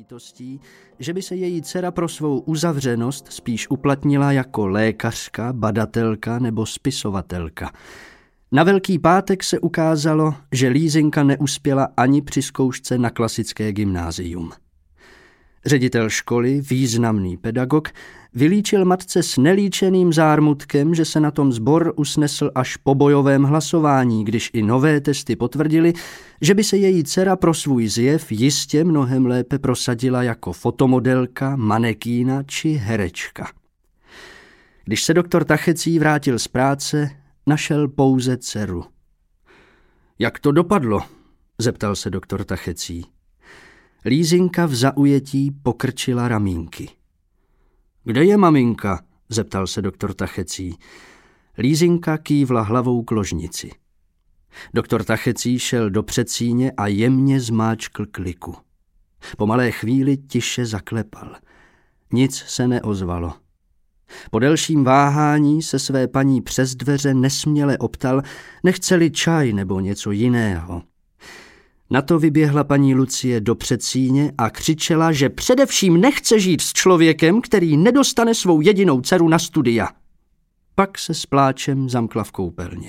lítostí, že by se její dcera pro svou uzavřenost spíš uplatnila jako lékařka, badatelka nebo spisovatelka. Na Velký pátek se ukázalo, že Lízinka neuspěla ani při zkoušce na klasické gymnázium. Ředitel školy, významný pedagog, vylíčil matce s nelíčeným zármutkem, že se na tom sbor usnesl až po bojovém hlasování, když i nové testy potvrdily, že by se její dcera pro svůj zjev jistě mnohem lépe prosadila jako fotomodelka, manekína či herečka. Když se doktor Tachecí vrátil z práce, našel pouze dceru. Jak to dopadlo? Zeptal se doktor Tachecí. Lízinka v zaujetí pokrčila ramínky. Kde je maminka? Zeptal se doktor Tachecí. Lízinka kývla hlavou k ložnici. Doktor Tachecí šel do předsíně a jemně zmáčkl kliku. Po malé chvíli tiše zaklepal. Nic se neozvalo. Po delším váhání se své paní přes dveře nesměle optal, nechce-li čaj nebo něco jiného. Na to vyběhla paní Lucie do předsíně a křičela, že především nechce žít s člověkem, který nedostane svou jedinou dceru na studia. Pak se s pláčem zamkla v koupelně.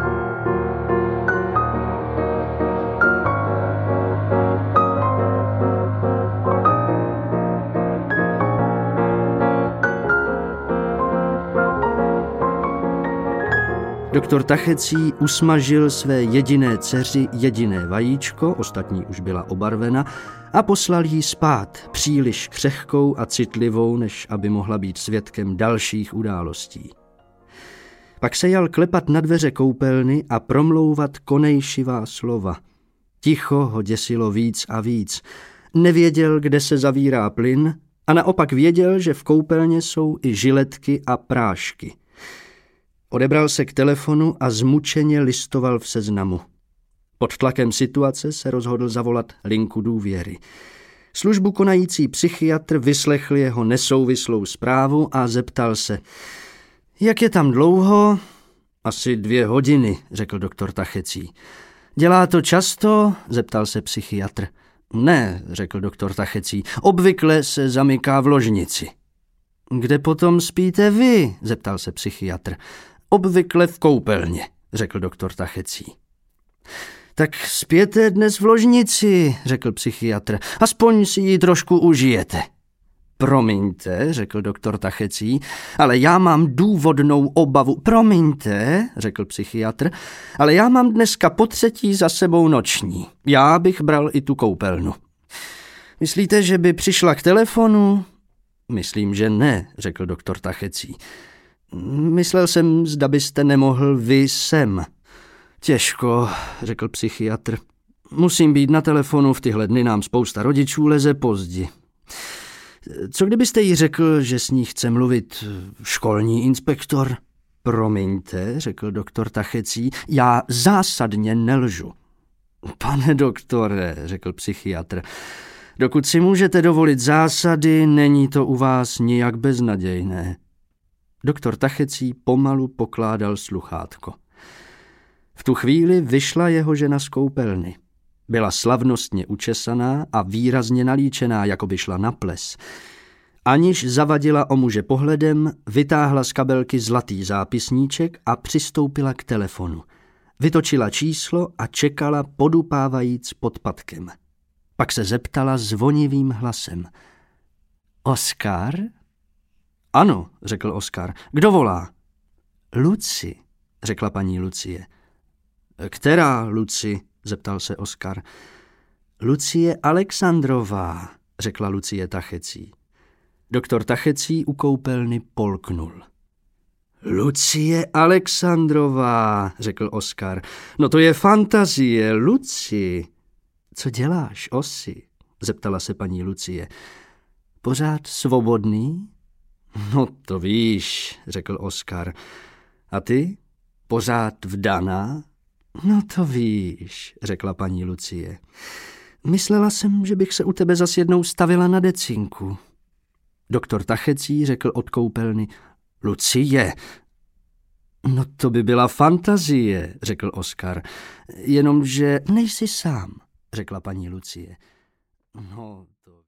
Doktor Tachecí usmažil své jediné dceři jediné vajíčko, ostatní už byla obarvena, a poslal jí spát, příliš křehkou a citlivou, než aby mohla být svědkem dalších událostí. Pak se jal klepat na dveře koupelny a promlouvat konejšivá slova. Ticho ho děsilo víc a víc. Nevěděl, kde se zavírá plyn, a naopak věděl, že v koupelně jsou i žiletky a prášky. Odebral se k telefonu a zmučeně listoval v seznamu. Pod tlakem situace se rozhodl zavolat linku důvěry. Službu konající psychiatr vyslechl jeho nesouvislou zprávu a zeptal se. Jak je tam dlouho? Asi 2 hodiny, řekl doktor Tachecí. Dělá to často? Zeptal se psychiatr. Ne, řekl doktor Tachecí, obvykle se zamyká v ložnici. Kde potom spíte vy? Zeptal se psychiatr. Obvykle v koupelně, řekl doktor Tachecí. Tak spěte dnes v ložnici, řekl psychiatr, aspoň si ji trošku užijete. Promiňte, řekl doktor Tachecí, ale já mám důvodnou obavu. Promiňte, řekl psychiatr, ale já mám dneska po 3. za sebou noční. Já bych bral i tu koupelnu. Myslíte, že by přišla k telefonu? Myslím, že ne, řekl doktor Tachecí. Myslel jsem, zda byste nemohl vy sem. Těžko, řekl psychiatr. Musím být na telefonu, v tyhle dny nám spousta rodičů leze pozdě. Co kdybyste jí řekl, že s ní chce mluvit školní inspektor? Promiňte, řekl doktor Tachecí, já zásadně nelžu. Pane doktore, řekl psychiatr, dokud si můžete dovolit zásady, není to u vás nijak beznadějné. Doktor Tachecí pomalu pokládal sluchátko. V tu chvíli vyšla jeho žena z koupelny. Byla slavnostně učesaná a výrazně nalíčená, jako by šla na ples. Aniž zavadila o muže pohledem, vytáhla z kabelky zlatý zápisníček a přistoupila k telefonu. Vytočila číslo a čekala podupávajíc pod patkem. Pak se zeptala zvonivým hlasem. Oskar? Ano, řekl Oskar. Kdo volá? Luci, řekla paní Lucie. Která Luci? Zeptal se Oskar. Lucie Alexandrová, řekla Lucie Tachecí. Doktor Tachecí u koupelny polknul. Lucie Alexandrová, řekl Oskar. No to je fantazie, Luci. Co děláš, Osi? Zeptala se paní Lucie. Pořád svobodný? No to víš, řekl Oskar. A ty? Pořád vdaná? No to víš, řekla paní Lucie. Myslela jsem, že bych se u tebe zas jednou stavila na decinku. Doktor Tachecí řekl od koupelny. Lucie. No to by byla fantazie, řekl Oskar. Jenomže nejsi sám, řekla paní Lucie. No...